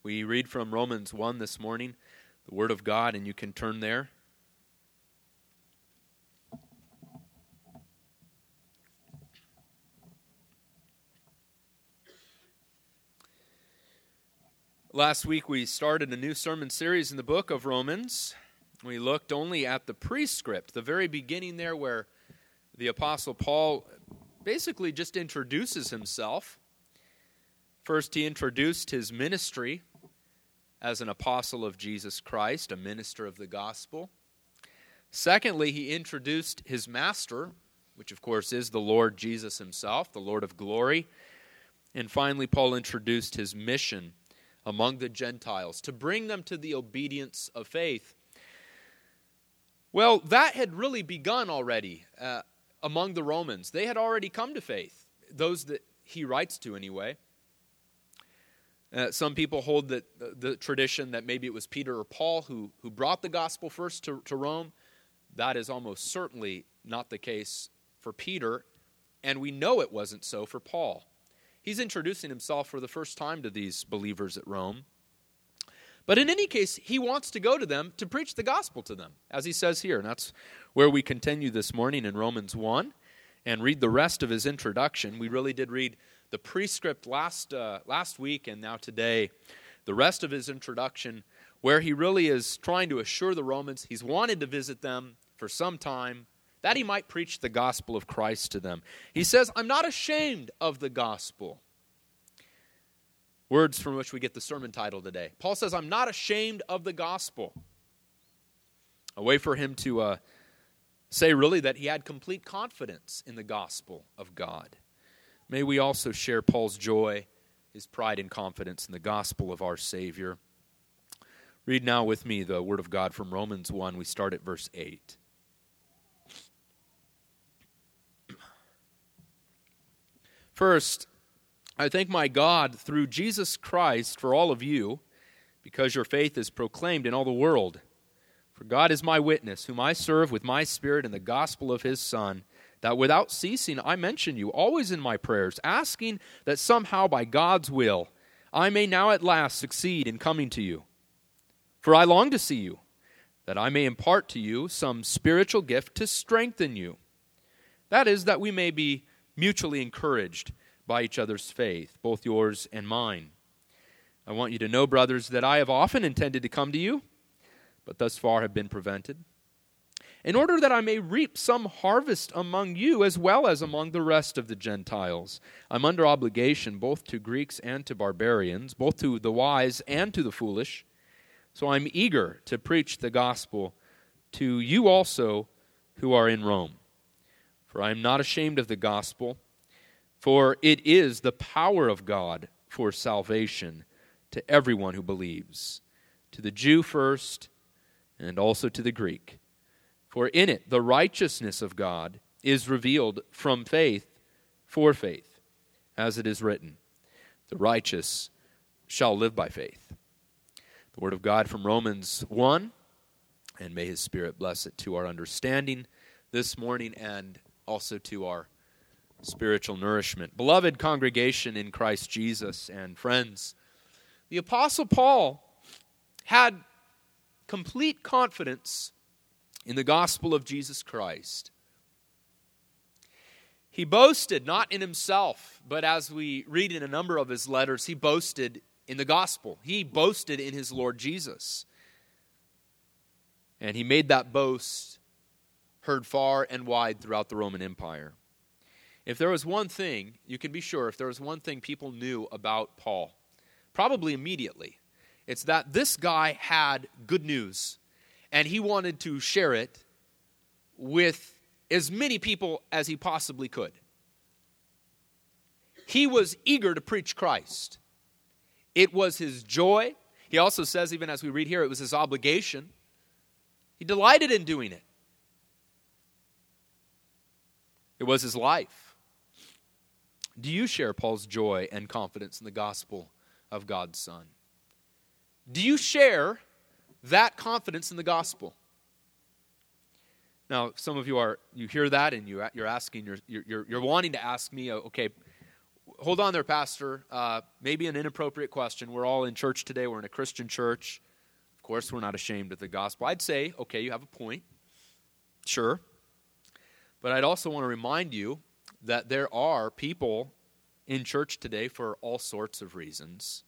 We read from Romans 1 this morning, the Word of God, and you can turn there. Last week we started a new sermon series in the book of Romans. We looked only at the prescript, the very beginning there where the Apostle Paul basically just introduces himself. First, he introduced his ministry as an apostle of Jesus Christ, a minister of the gospel. Secondly, he introduced his master, which of course is the Lord Jesus himself, the Lord of glory. And finally, Paul introduced his mission among the Gentiles, to bring them to the obedience of faith. Well, that had really begun already among the Romans. They had already come to faith, those that he writes to anyway. Some people hold that the tradition that maybe it was Peter or Paul who brought the gospel first to Rome. That is almost certainly not the case for Peter, and we know it wasn't so for Paul. He's introducing himself for the first time to these believers at Rome. But in any case, he wants to go to them to preach the gospel to them, as he says here. And that's where we continue this morning in Romans 1 and read the rest of his introduction. We really did read the prescript last week, and now today, the rest of his introduction, where he really is trying to assure the Romans he's wanted to visit them for some time, that he might preach the gospel of Christ to them. He says, I'm not ashamed of the gospel. Words from which we get the sermon title today. Paul says, I'm not ashamed of the gospel. A way for him to say really that he had complete confidence in the gospel of God. May we also share Paul's joy, his pride and confidence in the gospel of our Savior. Read now with me the Word of God from Romans 1. We start at verse 8. First, I thank my God through Jesus Christ for all of you, because your faith is proclaimed in all the world. For God is my witness, whom I serve with my spirit in the gospel of his Son, that without ceasing I mention you always in my prayers, asking that somehow by God's will I may now at last succeed in coming to you. For I long to see you, that I may impart to you some spiritual gift to strengthen you. That is, that we may be mutually encouraged by each other's faith, both yours and mine. I want you to know, brothers, that I have often intended to come to you, but thus far have been prevented, in order that I may reap some harvest among you as well as among the rest of the Gentiles. I'm under obligation both to Greeks and to barbarians, both to the wise and to the foolish. So I'm eager to preach the gospel to you also who are in Rome. For I am not ashamed of the gospel, for it is the power of God for salvation to everyone who believes, to the Jew first, and also to the Greek. For in it the righteousness of God is revealed from faith for faith, as it is written, the righteous shall live by faith. The word of God from Romans 1, and may his Spirit bless it to our understanding this morning and also to our spiritual nourishment. Beloved congregation in Christ Jesus and friends, the Apostle Paul had complete confidence in the gospel of Jesus Christ. He boasted not in himself, but as we read in a number of his letters, he boasted in the gospel. He boasted in his Lord Jesus. And he made that boast heard far and wide throughout the Roman Empire. If there was one thing, you can be sure, if there was one thing people knew about Paul, probably immediately, it's that this guy had good news, and he wanted to share it with as many people as he possibly could. He was eager to preach Christ. It was his joy. He also says, even as we read here, it was his obligation. He delighted in doing it. It was his life. Do you share Paul's joy and confidence in the gospel of God's Son? Do you share that confidence in the gospel? Now, some of you hear that and you're asking, you're wanting to ask me, okay, hold on there, Pastor. Maybe an inappropriate question. We're all in church today. We're in a Christian church. Of course, we're not ashamed of the gospel. I'd say, okay, you have a point. Sure. But I'd also want to remind you that there are people in church today for all sorts of reasons.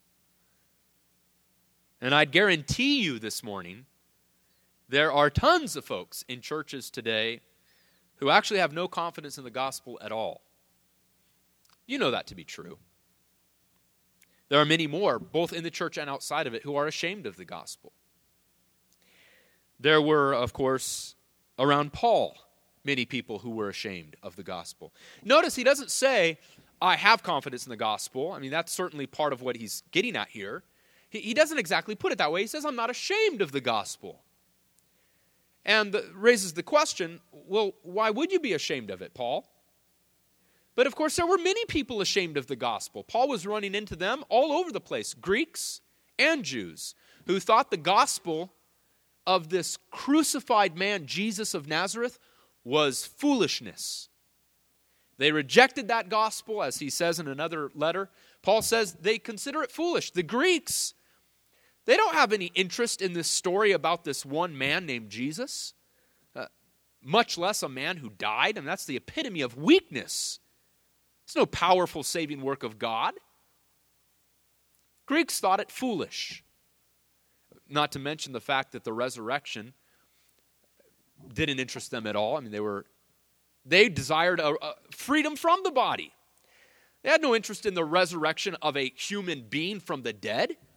And I'd guarantee you this morning, there are tons of folks in churches today who actually have no confidence in the gospel at all. You know that to be true. There are many more, both in the church and outside of it, who are ashamed of the gospel. There were, of course, around Paul, many people who were ashamed of the gospel. Notice he doesn't say, I have confidence in the gospel. I mean, that's certainly part of what he's getting at here. He doesn't exactly put it that way. He says, I'm not ashamed of the gospel. And raises the question, well, why would you be ashamed of it, Paul? But of course, there were many people ashamed of the gospel. Paul was running into them all over the place, Greeks and Jews, who thought the gospel of this crucified man, Jesus of Nazareth, was foolishness. They rejected that gospel, as he says in another letter. Paul says they consider it foolish. The Greeks, they don't have any interest in this story about this one man named Jesus, much less a man who died, and that's the epitome of weakness. It's no powerful saving work of God. Greeks thought it foolish. Not to mention the fact that the resurrection didn't interest them at all. I mean, they desired a freedom from the body. They had no interest in the resurrection of a human being from the dead. It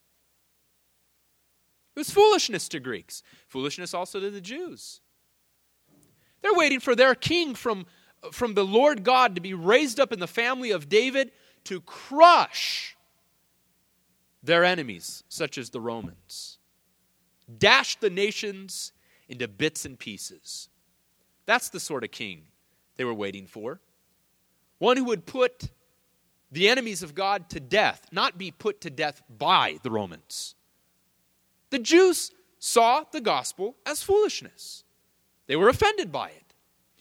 was foolishness to Greeks. Foolishness also to the Jews. They're waiting for their king from the Lord God to be raised up in the family of David to crush their enemies, such as the Romans. Dash the nations into bits and pieces. That's the sort of king they were waiting for. One who would put the enemies of God to death, not be put to death by the Romans. The Jews saw the gospel as foolishness. They were offended by it.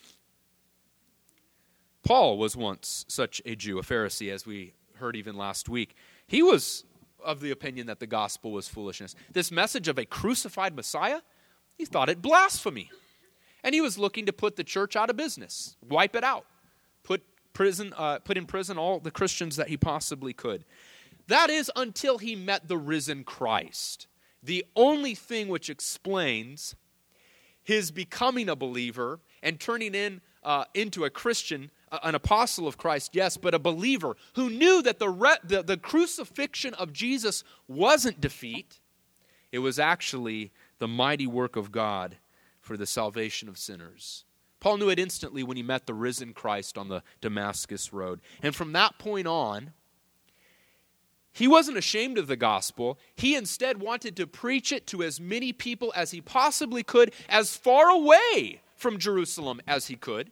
Paul was once such a Jew, a Pharisee, as we heard even last week. He was of the opinion that the gospel was foolishness. This message of a crucified Messiah, he thought it blasphemy. And he was looking to put the church out of business, wipe it out, put in prison all the Christians that he possibly could. That is until he met the risen Christ. The only thing which explains his becoming a believer and turning into a Christian, an apostle of Christ, yes, but a believer who knew that the crucifixion of Jesus wasn't defeat. It was actually the mighty work of God for the salvation of sinners. Paul knew it instantly when he met the risen Christ on the Damascus road. And from that point on, he wasn't ashamed of the gospel. He instead wanted to preach it to as many people as he possibly could, as far away from Jerusalem as he could.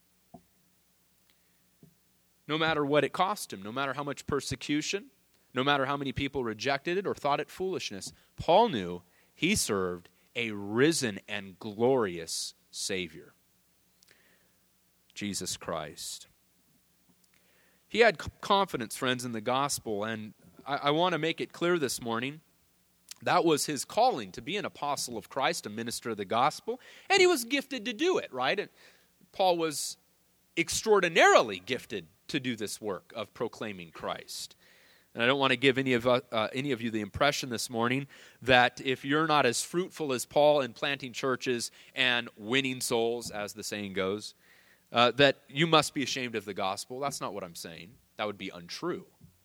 No matter what it cost him, no matter how much persecution, no matter how many people rejected it or thought it foolishness, Paul knew he served a risen and glorious Savior, Jesus Christ. He had confidence, friends, in the gospel, and I want to make it clear this morning, that was his calling, to be an apostle of Christ, a minister of the gospel, and he was gifted to do it, right? And Paul was extraordinarily gifted to do this work of proclaiming Christ. And I don't want to give any of you the impression this morning that if you're not as fruitful as Paul in planting churches and winning souls, as the saying goes, that you must be ashamed of the gospel. That's not what I'm saying. That would be untrue.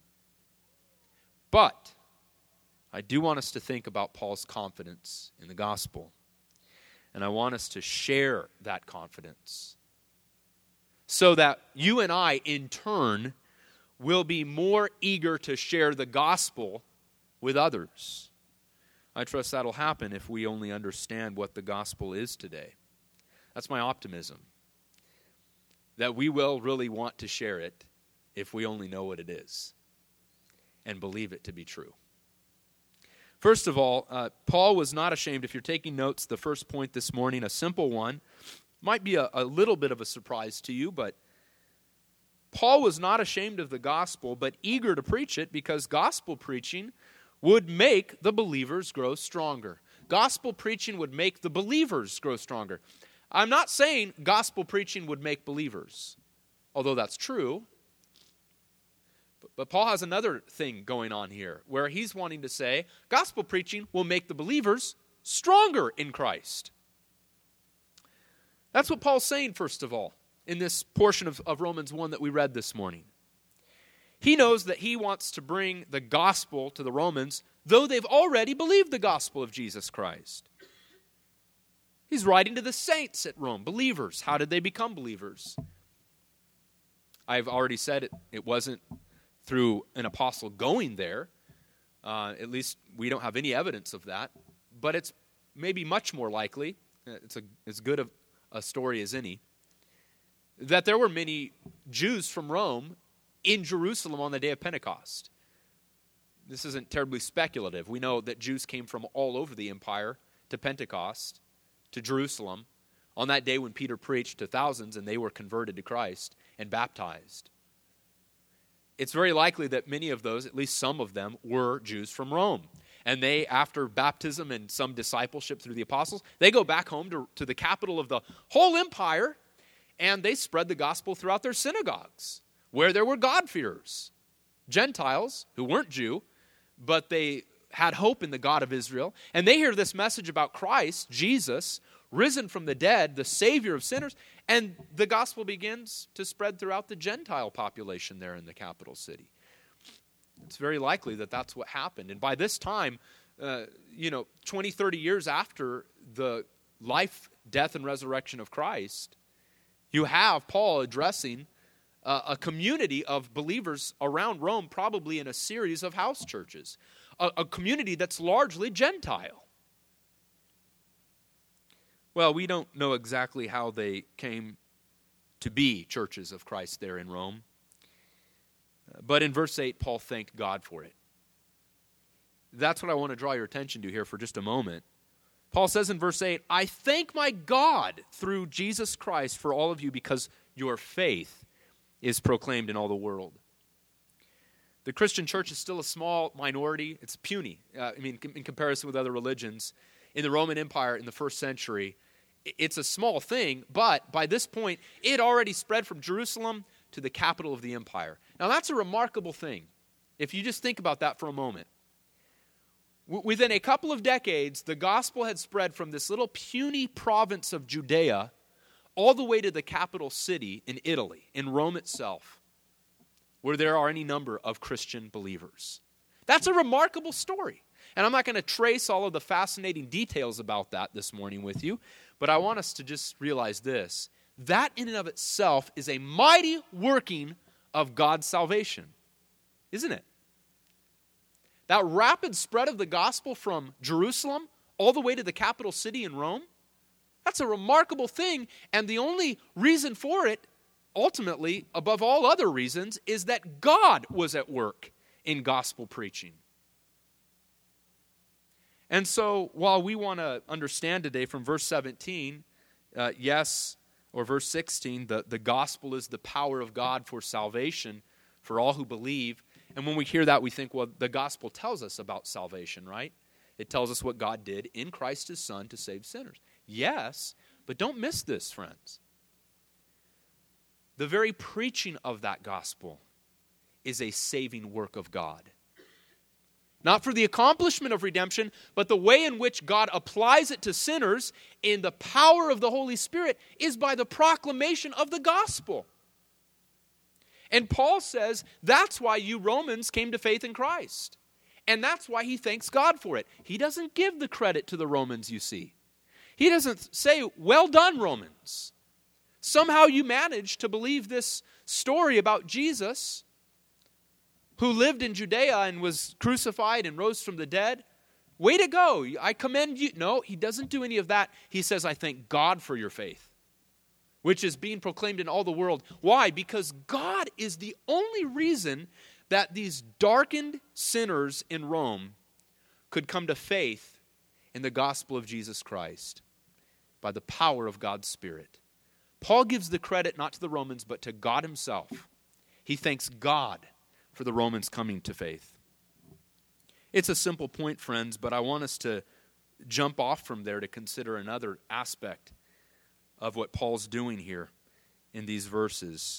But I do want us to think about Paul's confidence in the gospel. And I want us to share that confidence so that you and I, in turn, will be more eager to share the gospel with others. I trust that'll happen if we only understand what the gospel is today. That's my optimism. That we will really want to share it if we only know what it is and believe it to be true. First of all, Paul was not ashamed. If you're taking notes, the first point this morning, a simple one, might be a little bit of a surprise to you, but Paul was not ashamed of the gospel, but eager to preach it because gospel preaching would make the believers grow stronger. Gospel preaching would make the believers grow stronger. I'm not saying gospel preaching would make believers, although that's true. But Paul has another thing going on here, where he's wanting to say gospel preaching will make the believers stronger in Christ. That's what Paul's saying, first of all, in this portion of Romans 1 that we read this morning. He knows that he wants to bring the gospel to the Romans, though they've already believed the gospel of Jesus Christ. He's writing to the saints at Rome, believers. How did they become believers? I've already said it wasn't through an apostle going there. At least we don't have any evidence of that. But it's maybe much more likely, it's as good a story as any, that there were many Jews from Rome in Jerusalem on the day of Pentecost. This isn't terribly speculative. We know that Jews came from all over the empire to Pentecost, to Jerusalem, on that day when Peter preached to thousands and they were converted to Christ and baptized. It's very likely that many of those, at least some of them, were Jews from Rome. And they, after baptism and some discipleship through the apostles, they go back home to the capital of the whole empire, and they spread the gospel throughout their synagogues, where there were God-fearers, Gentiles who weren't Jew, but they had hope in the God of Israel. And they hear this message about Christ, Jesus, risen from the dead, the Savior of sinners, and the gospel begins to spread throughout the Gentile population there in the capital city. It's very likely that that's what happened. And by this time, 20, 30 years after the life, death, and resurrection of Christ, you have Paul addressing a community of believers around Rome, probably in a series of house churches, a community that's largely Gentile. Well, we don't know exactly how they came to be churches of Christ there in Rome. But in verse 8, Paul thanked God for it. That's what I want to draw your attention to here for just a moment. Paul says in verse 8, I thank my God through Jesus Christ for all of you because your faith is proclaimed in all the world. The Christian church is still a small minority. It's puny, in comparison with other religions. In the Roman Empire in the first century, it's a small thing, but by this point, it already spread from Jerusalem to the capital of the empire. Now, that's a remarkable thing, if you just think about that for a moment. Within a couple of decades, the gospel had spread from this little puny province of Judea all the way to the capital city in Italy, in Rome itself, where there are any number of Christian believers. That's a remarkable story. And I'm not going to trace all of the fascinating details about that this morning with you, but I want us to just realize this. That in and of itself is a mighty working of God's salvation, isn't it? That rapid spread of the gospel from Jerusalem all the way to the capital city in Rome, that's a remarkable thing, and the only reason for it, ultimately, above all other reasons, is that God was at work in gospel preaching. And so, while we want to understand today from verse 17, or verse 16, the gospel is the power of God for salvation for all who believe. And when we hear that, we think, well, the gospel tells us about salvation, right? It tells us what God did in Christ his Son to save sinners. Yes, but don't miss this, friends. The very preaching of that gospel is a saving work of God. Not for the accomplishment of redemption, but the way in which God applies it to sinners in the power of the Holy Spirit is by the proclamation of the gospel. And Paul says that's why you Romans came to faith in Christ. And that's why he thanks God for it. He doesn't give the credit to the Romans, you see. He doesn't say, well done, Romans. Somehow you managed to believe this story about Jesus, who lived in Judea and was crucified and rose from the dead. Way to go. I commend you. No, he doesn't do any of that. He says, I thank God for your faith, which is being proclaimed in all the world. Why? Because God is the only reason that these darkened sinners in Rome could come to faith in the gospel of Jesus Christ by the power of God's Spirit. Paul gives the credit not to the Romans, but to God himself. He thanks God for the Romans coming to faith. It's a simple point, friends, but I want us to jump off from there to consider another aspect of what Paul's doing here in these verses.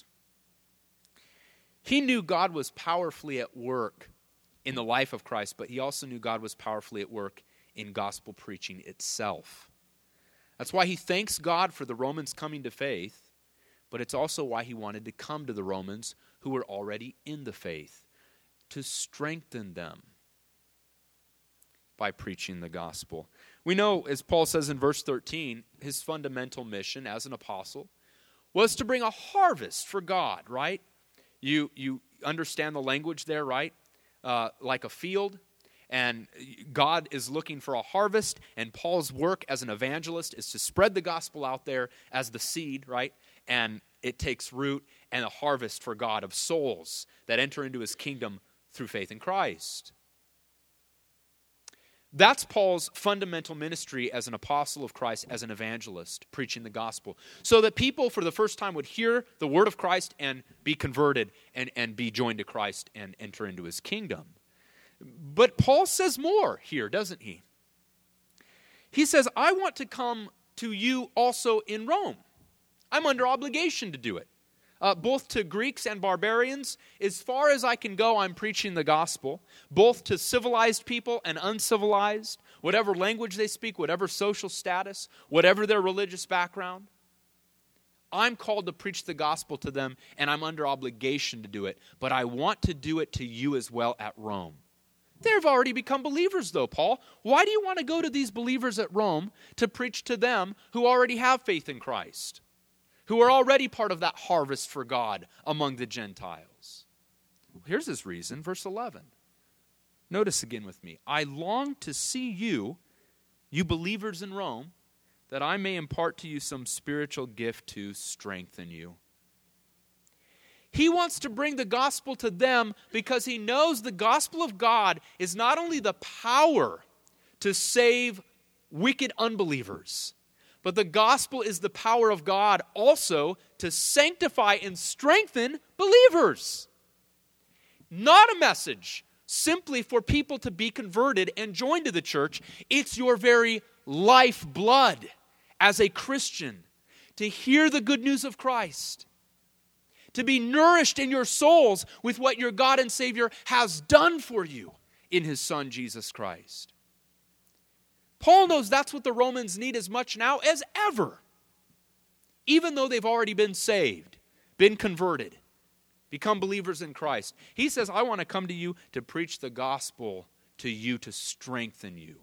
He knew God was powerfully at work in the life of Christ, but he also knew God was powerfully at work in gospel preaching itself. That's why he thanks God for the Romans coming to faith, but it's also why he wanted to come to the Romans who were already in the faith, to strengthen them by preaching the gospel. We know, as Paul says in verse 13, his fundamental mission as an apostle was to bring a harvest for God, right? You understand the language there, right? Like a field, and God is looking for a harvest, and Paul's work as an evangelist is to spread the gospel out there as the seed, right? And it takes root, and a harvest for God of souls that enter into his kingdom through faith in Christ. That's Paul's fundamental ministry as an apostle of Christ, as an evangelist, preaching the gospel, so that people for the first time would hear the word of Christ and be converted and be joined to Christ and enter into his kingdom. But Paul says more here, doesn't he? He says, I want to come to you also in Rome. I'm under obligation to do it. Both to Greeks and barbarians, as far as I can go, I'm preaching the gospel. Both to civilized people and uncivilized, whatever language they speak, whatever social status, whatever their religious background. I'm called to preach the gospel to them, and I'm under obligation to do it. But I want to do it to you as well at Rome. They've already become believers, though, Paul. Why do you want to go to these believers at Rome to preach to them who already have faith in Christ, who are already part of that harvest for God among the Gentiles? Well, here's his reason, verse 11. Notice again with me. I long to see you, you believers in Rome, that I may impart to you some spiritual gift to strengthen you. He wants to bring the gospel to them because he knows the gospel of God is not only the power to save wicked unbelievers, but the gospel is the power of God also to sanctify and strengthen believers. Not a message simply for people to be converted and joined to the church. It's your very lifeblood as a Christian to hear the good news of Christ, to be nourished in your souls with what your God and Savior has done for you in his Son, Jesus Christ. Paul knows that's what the Romans need as much now as ever. Even though they've already been saved, been converted, become believers in Christ. He says, I want to come to you to preach the gospel to you, to strengthen you.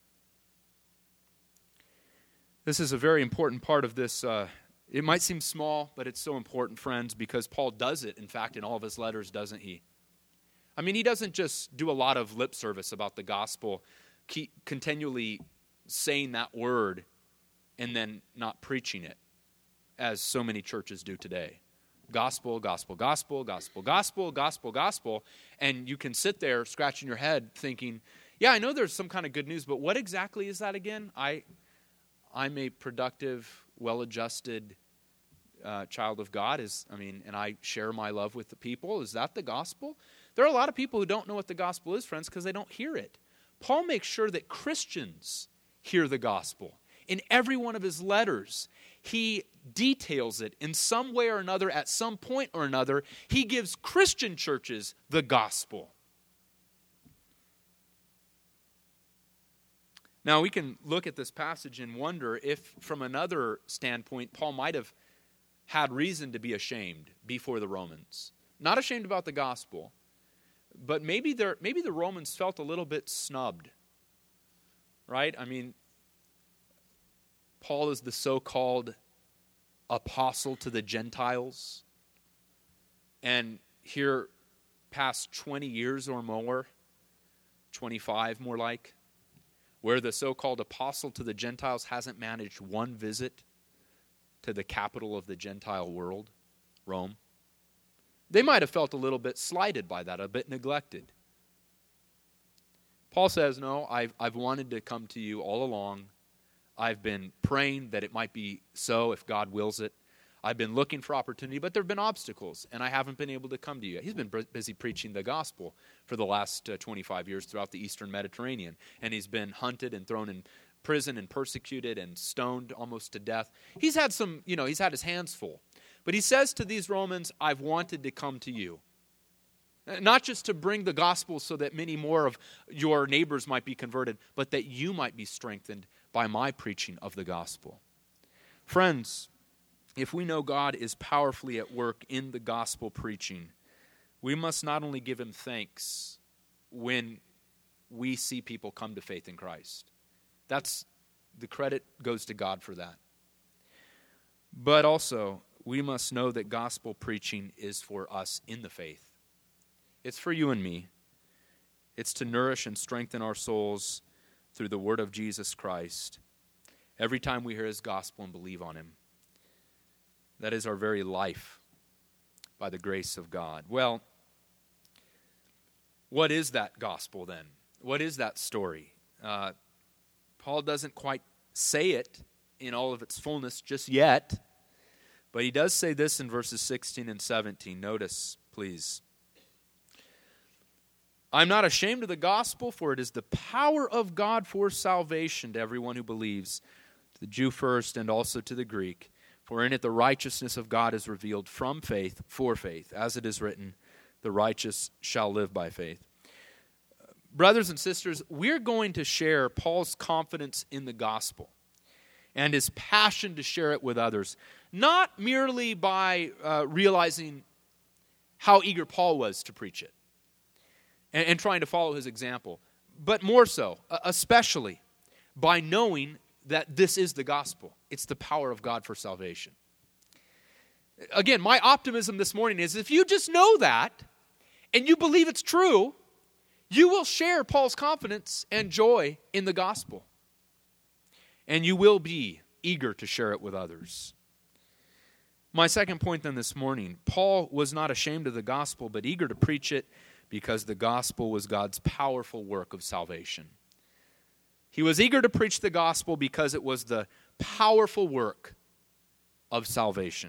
This is a very important part of this. It might seem small, but it's so important, friends, because Paul does it, in fact, in all of his letters, doesn't he? I mean, he doesn't just do a lot of lip service about the gospel, continually saying that word and then not preaching it, as so many churches do today. Gospel, gospel, gospel, gospel, gospel, gospel, gospel. And you can sit there scratching your head thinking, yeah, I know there's some kind of good news, but what exactly is that again? I'm a productive, well-adjusted child of God, and I share my love with the people. Is that the gospel? There are a lot of people who don't know what the gospel is, friends, because they don't hear it. Paul makes sure that Christians hear the gospel. In every one of his letters, he details it in some way or another, at some point or another. He gives Christian churches the gospel. Now, we can look at this passage and wonder if, from another standpoint, Paul might have had reason to be ashamed before the Romans. Not ashamed about the gospel, but maybe the Romans felt a little bit snubbed, right? I mean, Paul is the so-called apostle to the Gentiles, and here, past 20 years or more, 25 more like, where the so-called apostle to the Gentiles hasn't managed one visit to the capital of the Gentile world, Rome. They might have felt a little bit slighted by that, a bit neglected. Paul says, no, I've wanted to come to you all along. I've been praying that it might be so if God wills it. I've been looking for opportunity, but there have been obstacles, and I haven't been able to come to you. He's been busy preaching the gospel for the last 25 years throughout the Eastern Mediterranean, and he's been hunted and thrown in prison and persecuted and stoned almost to death. He's had he's had his hands full. But he says to these Romans, I've wanted to come to you. Not just to bring the gospel so that many more of your neighbors might be converted, but that you might be strengthened by my preaching of the gospel. Friends, if we know God is powerfully at work in the gospel preaching, we must not only give him thanks when we see people come to faith in Christ. The credit goes to God for that. But also, we must know that gospel preaching is for us in the faith. It's for you and me. It's to nourish and strengthen our souls through the word of Jesus Christ every time we hear his gospel and believe on him. That is our very life by the grace of God. Well, what is that gospel then? What is that story? Paul doesn't quite say it in all of its fullness just yet, but he does say this in verses 16 and 17. Notice, please. I'm not ashamed of the gospel, for it is the power of God for salvation to everyone who believes, to the Jew first and also to the Greek. For in it the righteousness of God is revealed from faith for faith. As it is written, the righteous shall live by faith. Brothers and sisters, we're going to share Paul's confidence in the gospel and his passion to share it with others, not merely by realizing how eager Paul was to preach it and trying to follow his example, but more so, especially by knowing that this is the gospel. It's the power of God for salvation. Again, my optimism this morning is if you just know that and you believe it's true, you will share Paul's confidence and joy in the gospel. And you will be eager to share it with others. My second point then this morning, Paul was not ashamed of the gospel, but eager to preach it because the gospel was God's powerful work of salvation. He was eager to preach the gospel because it was the powerful work of salvation.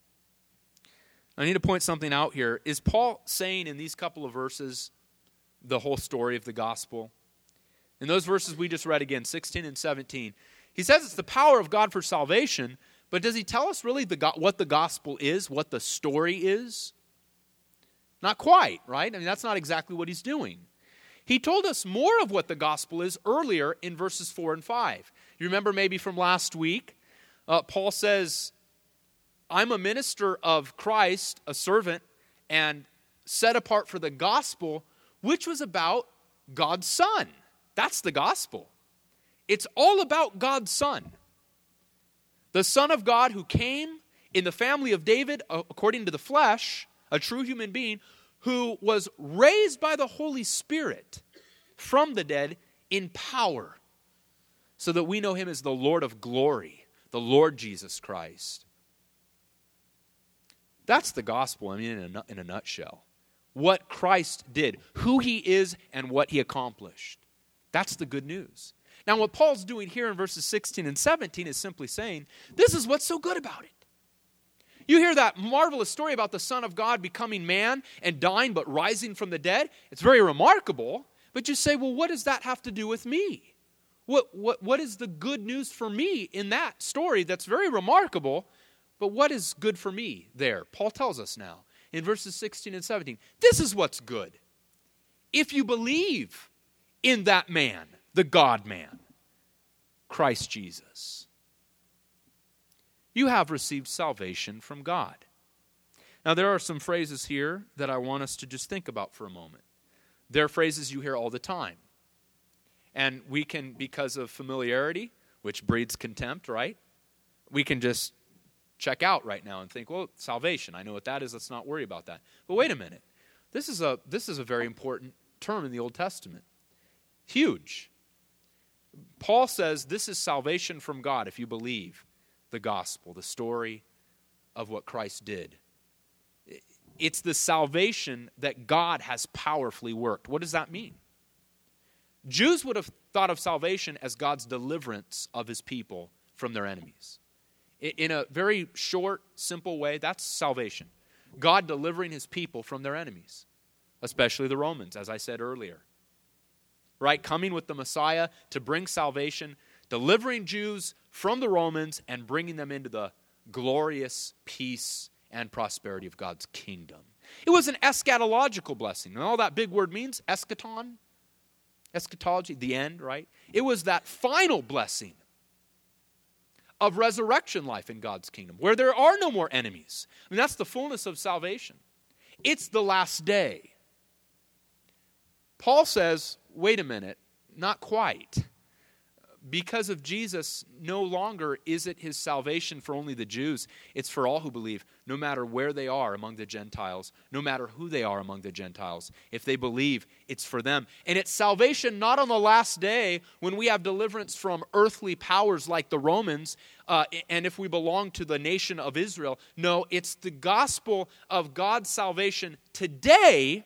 I need to point something out here. Is Paul saying in these couple of verses the whole story of the gospel? In those verses we just read again, 16 and 17, he says it's the power of God for salvation, but does he tell us really what the gospel is, what the story is? Not quite, right? I mean, that's not exactly what he's doing. He told us more of what the gospel is earlier in verses 4 and 5. You remember maybe from last week, Paul says, I'm a minister of Christ, a servant, and set apart for the gospel, which was about God's Son. That's the gospel. It's all about God's Son. The Son of God who came in the family of David according to the flesh, a true human being, who was raised by the Holy Spirit from the dead in power, so that we know him as the Lord of glory, the Lord Jesus Christ. That's the gospel, I mean, in a nutshell. What Christ did, who he is, and what he accomplished. That's the good news. Now, what Paul's doing here in verses 16 and 17 is simply saying, this is what's so good about it. You hear that marvelous story about the Son of God becoming man and dying but rising from the dead. It's very remarkable, but you say, well, what does that have to do with me? What is the good news for me in that story that's very remarkable, but what is good for me there? Paul tells us now in verses 16 and 17, this is what's good. If you believe in that man, the God-man, Christ Jesus, you have received salvation from God. Now, there are some phrases here that I want us to just think about for a moment. They're phrases you hear all the time. And we can, because of familiarity, which breeds contempt, right? We can just check out right now and think, well, salvation, I know what that is, let's not worry about that. But wait a minute. This is a very important term in the Old Testament. Huge. Paul says this is salvation from God if you believe the gospel, the story of what Christ did. It's the salvation that God has powerfully worked. What does that mean? Jews would have thought of salvation as God's deliverance of his people from their enemies. In a very short, simple way, that's salvation. God delivering his people from their enemies, especially the Romans, as I said earlier. Right? Coming with the Messiah to bring salvation, delivering Jews from the Romans and bringing them into the glorious peace and prosperity of God's kingdom. It was an eschatological blessing. And all that big word means, eschaton, eschatology, the end, right? It was that final blessing of resurrection life in God's kingdom, where there are no more enemies. I mean, that's the fullness of salvation. It's the last day. Paul says, wait a minute, not quite. Because of Jesus, no longer is it his salvation for only the Jews. It's for all who believe, no matter where they are among the Gentiles, no matter who they are among the Gentiles. If they believe, it's for them. And it's salvation not on the last day when we have deliverance from earthly powers like the Romans, and if we belong to the nation of Israel. No, it's the gospel of God's salvation today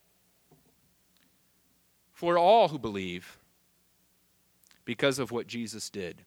for all who believe, because of what Jesus did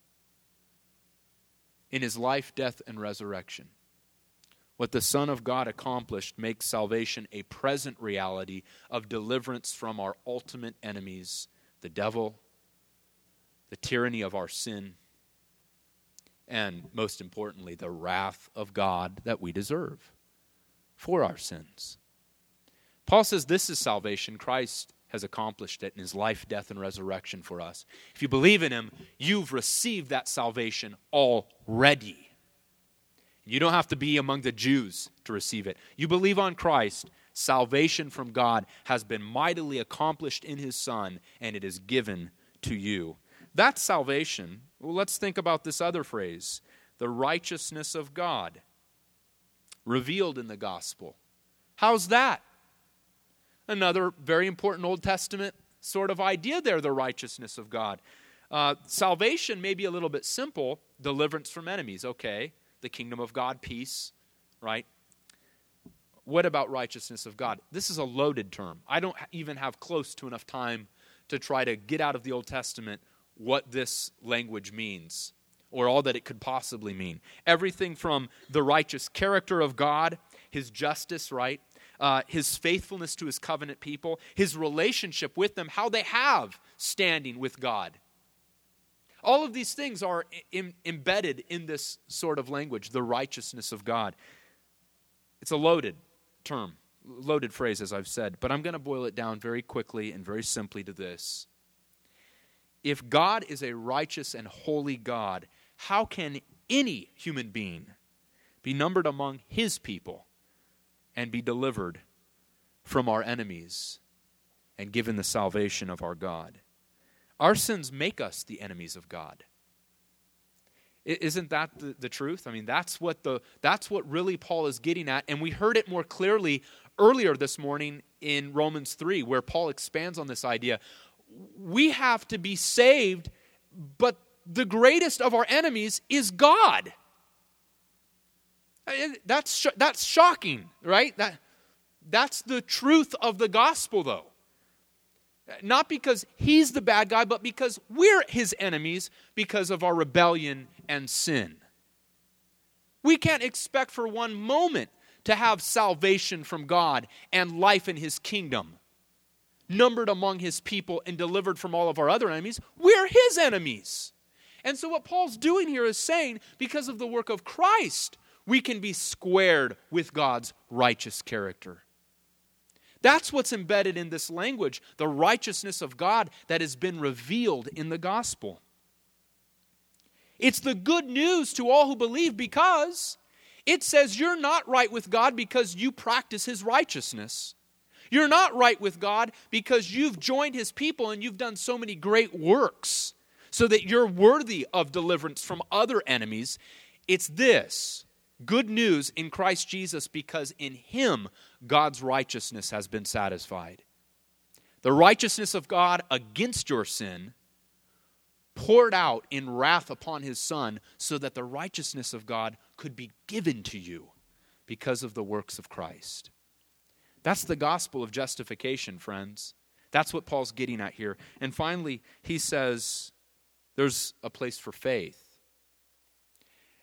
in his life, death, and resurrection. What the Son of God accomplished makes salvation a present reality of deliverance from our ultimate enemies, the devil, the tyranny of our sin, and most importantly, the wrath of God that we deserve for our sins. Paul says this is salvation. Christ has accomplished it in his life, death, and resurrection for us. If you believe in him, you've received that salvation already. You don't have to be among the Jews to receive it. You believe on Christ, salvation from God has been mightily accomplished in his Son, and it is given to you. That's salvation. Well, let's think about this other phrase, the righteousness of God, revealed in the gospel. How's that? Another very important Old Testament sort of idea there, the righteousness of God. Salvation may be a little bit simple, deliverance from enemies, okay. The kingdom of God, peace, right? What about righteousness of God? This is a loaded term. I don't even have close to enough time to try to get out of the Old Testament what this language means or all that it could possibly mean. Everything from the righteous character of God, his justice, right? His faithfulness to his covenant people, his relationship with them, how they have standing with God. All of these things are embedded in this sort of language, the righteousness of God. It's a loaded term, loaded phrase, as I've said, but I'm going to boil it down very quickly and very simply to this. If God is a righteous and holy God, how can any human being be numbered among his people and be delivered from our enemies and given the salvation of our God? Our sins make us the enemies of God. Isn't that the truth? I mean, that's what really Paul is getting at, and we heard it more clearly earlier this morning in Romans 3, where Paul expands on this idea. We have to be saved, but the greatest of our enemies is God. That's shocking, right? That's the truth of the gospel, though. Not because he's the bad guy, but because we're his enemies because of our rebellion and sin. We can't expect for one moment to have salvation from God and life in his kingdom, numbered among his people and delivered from all of our other enemies. We're his enemies. And so what Paul's doing here is saying, because of the work of Christ, we can be squared with God's righteous character. That's what's embedded in this language, the righteousness of God that has been revealed in the gospel. It's the good news to all who believe because it says you're not right with God because you practice his righteousness. You're not right with God because you've joined his people and you've done so many great works so that you're worthy of deliverance from other enemies. It's this. Good news in Christ Jesus because in him God's righteousness has been satisfied. The righteousness of God against your sin poured out in wrath upon his Son so that the righteousness of God could be given to you because of the works of Christ. That's the gospel of justification, friends. That's what Paul's getting at here. And finally, he says there's a place for faith.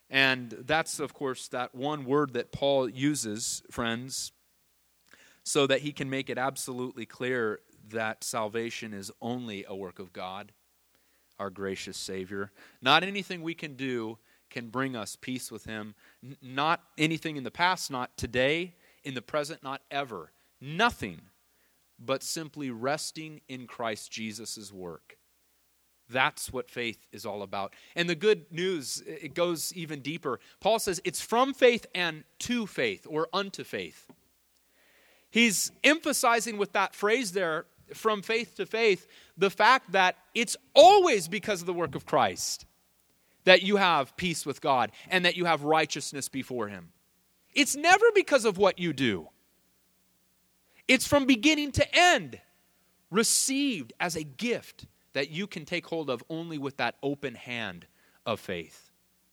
And that's, of course, that one word that Paul uses, friends, so that he can make it absolutely clear that salvation is only a work of God, our gracious Savior. Not anything we can do can bring us peace with him. Not anything in the past, not today, in the present, not ever. Nothing but simply resting in Christ Jesus' work. That's what faith is all about. And the good news, it goes even deeper. Paul says it's from faith and to faith, or unto faith. He's emphasizing with that phrase there, from faith to faith, the fact that it's always because of the work of Christ that you have peace with God and that you have righteousness before him. It's never because of what you do. It's from beginning to end, received as a gift that you can take hold of only with that open hand of faith.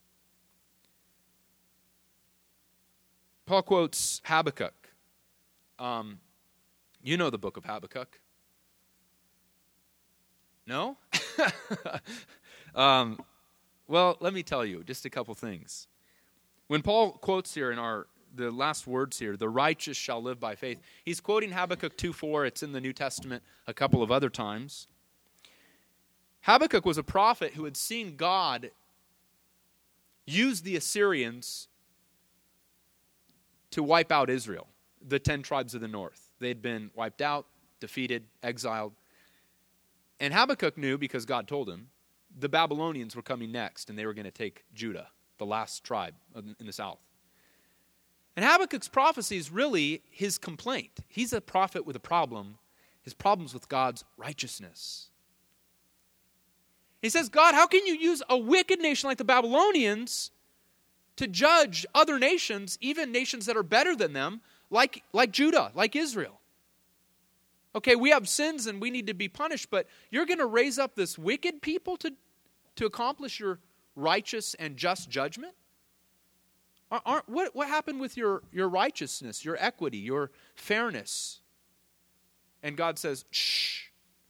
Paul quotes Habakkuk. You know the book of Habakkuk. No? Well, let me tell you just a couple things. When Paul quotes here in the last words here, the righteous shall live by faith, he's quoting Habakkuk 2:4. It's in the New Testament a couple of other times. Habakkuk was a prophet who had seen God use the Assyrians to wipe out Israel, the 10 tribes of the north. They'd been wiped out, defeated, exiled. And Habakkuk knew, because God told him, the Babylonians were coming next, and they were going to take Judah, the last tribe in the south. And Habakkuk's prophecy is really his complaint. He's a prophet with a problem. His problem's with God's righteousness. He says, God, how can you use a wicked nation like the Babylonians to judge other nations, even nations that are better than them, like Judah, like Israel? Okay, we have sins and we need to be punished, but you're going to raise up this wicked people to accomplish your righteous and just judgment? What happened with your righteousness, your equity, your fairness? And God says, shh,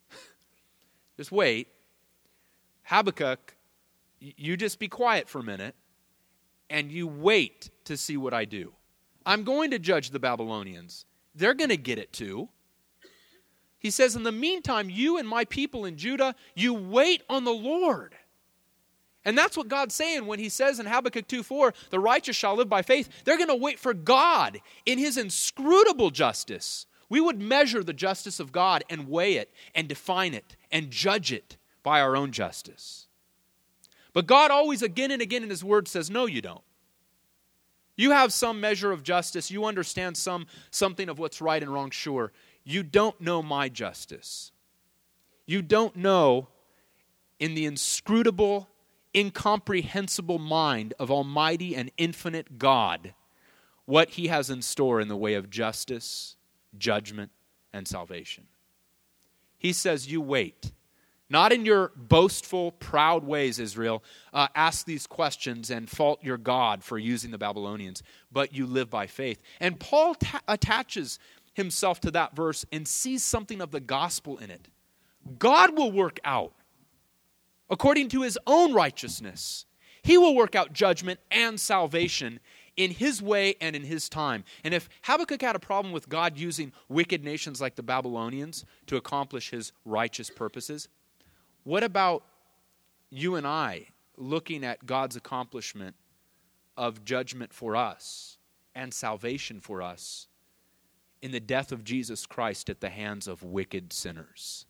just wait. Habakkuk, you just be quiet for a minute, and you wait to see what I do. I'm going to judge the Babylonians. They're going to get it too. He says, in the meantime, you and my people in Judah, you wait on the Lord. And that's what God's saying when he says in Habakkuk 2:4, the righteous shall live by faith. They're going to wait for God in his inscrutable justice. We would measure the justice of God and weigh it and define it and judge it by our own justice. But God always again and again in his word says, no, you don't. You have some measure of justice. You understand something of what's right and wrong, sure. You don't know my justice. You don't know in the inscrutable, incomprehensible mind of Almighty and infinite God what he has in store in the way of justice, judgment, and salvation. He says, you wait. Not in your boastful, proud ways, Israel, ask these questions and fault your God for using the Babylonians, but you live by faith. And Paul attaches himself to that verse and sees something of the gospel in it. God will work out according to his own righteousness. He will work out judgment and salvation in his way and in his time. And if Habakkuk had a problem with God using wicked nations like the Babylonians to accomplish his righteous purposes, what about you and I looking at God's accomplishment of judgment for us and salvation for us in the death of Jesus Christ at the hands of wicked sinners?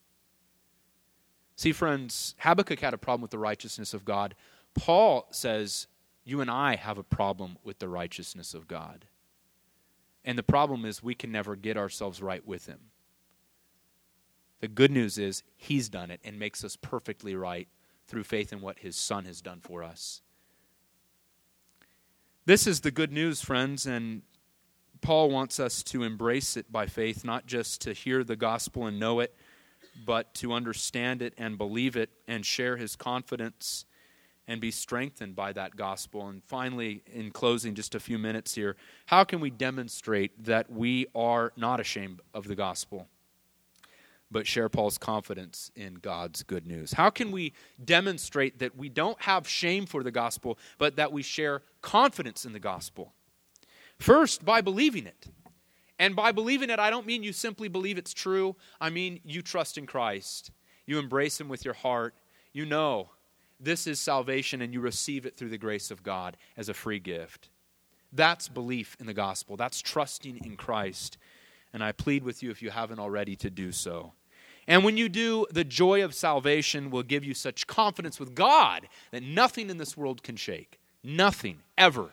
See, friends, Habakkuk had a problem with the righteousness of God. Paul says you and I have a problem with the righteousness of God. And the problem is we can never get ourselves right with him. The good news is he's done it and makes us perfectly right through faith in what his Son has done for us. This is the good news, friends, and Paul wants us to embrace it by faith, not just to hear the gospel and know it, but to understand it and believe it and share his confidence and be strengthened by that gospel. And finally, in closing, just a few minutes here, how can we demonstrate that we are not ashamed of the gospel? but share Paul's confidence in God's good news? How can we demonstrate that we don't have shame for the gospel, but that we share confidence in the gospel? First, by believing it. And by believing it, I don't mean you simply believe it's true. I mean you trust in Christ. You embrace Him with your heart. You know this is salvation, and you receive it through the grace of God as a free gift. That's belief in the gospel. That's trusting in Christ. And I plead with you, if you haven't already, to do so. And when you do, the joy of salvation will give you such confidence with God that nothing in this world can shake. Nothing, ever.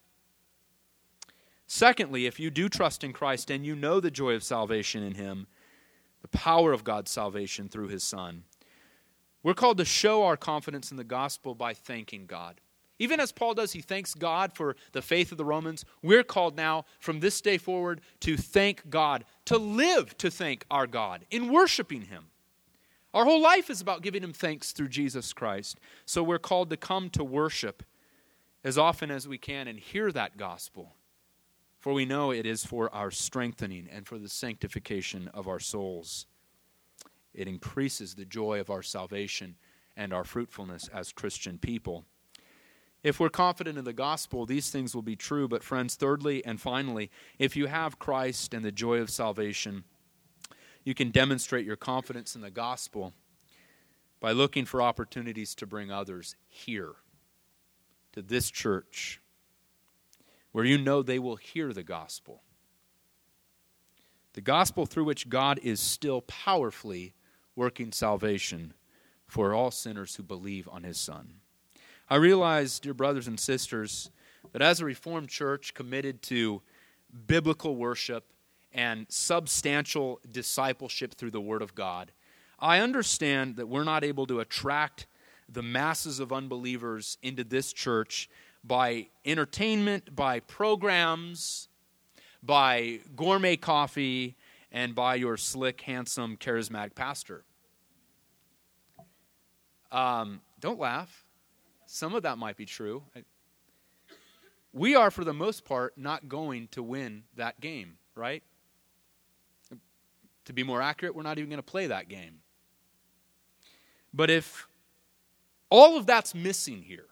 Secondly, if you do trust in Christ and you know the joy of salvation in Him, the power of God's salvation through His Son, we're called to show our confidence in the gospel by thanking God. Even as Paul does, he thanks God for the faith of the Romans. We're called now, from this day forward, to thank God, to live to thank our God in worshiping Him. Our whole life is about giving Him thanks through Jesus Christ. So we're called to come to worship as often as we can and hear that gospel. For we know it is for our strengthening and for the sanctification of our souls. It increases the joy of our salvation and our fruitfulness as Christian people. If we're confident in the gospel, these things will be true. But friends, thirdly and finally, if you have Christ and the joy of salvation, you can demonstrate your confidence in the gospel by looking for opportunities to bring others here, to this church, where you know they will hear the gospel. The gospel through which God is still powerfully working salvation for all sinners who believe on His Son. I realize, dear brothers and sisters, that as a Reformed church committed to biblical worship and substantial discipleship through the Word of God, I understand that we're not able to attract the masses of unbelievers into this church by entertainment, by programs, by gourmet coffee, and by your slick, handsome, charismatic pastor. Don't laugh. Some of that might be true. We are, for the most part, not going to win that game, right? To be more accurate, we're not even going to play that game. But if all of that's missing here,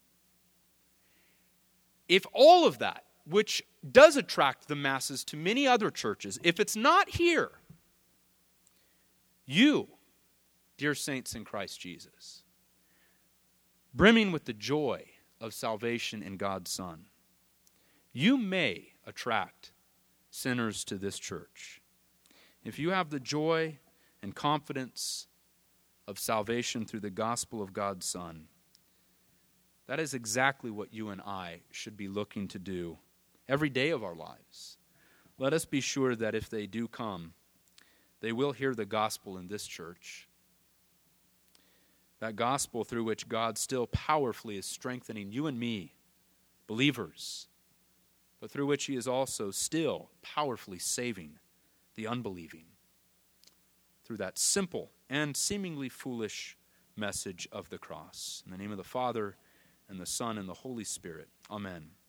if all of that, which does attract the masses to many other churches, if it's not here, you, dear saints in Christ Jesus, brimming with the joy of salvation in God's Son, you may attract sinners to this church. If you have the joy and confidence of salvation through the gospel of God's Son, that is exactly what you and I should be looking to do every day of our lives. Let us be sure that if they do come, they will hear the gospel in this church. That gospel through which God still powerfully is strengthening you and me, believers, but through which He is also still powerfully saving the unbelieving through that simple and seemingly foolish message of the cross. In the name of the Father, and the Son, and the Holy Spirit. Amen.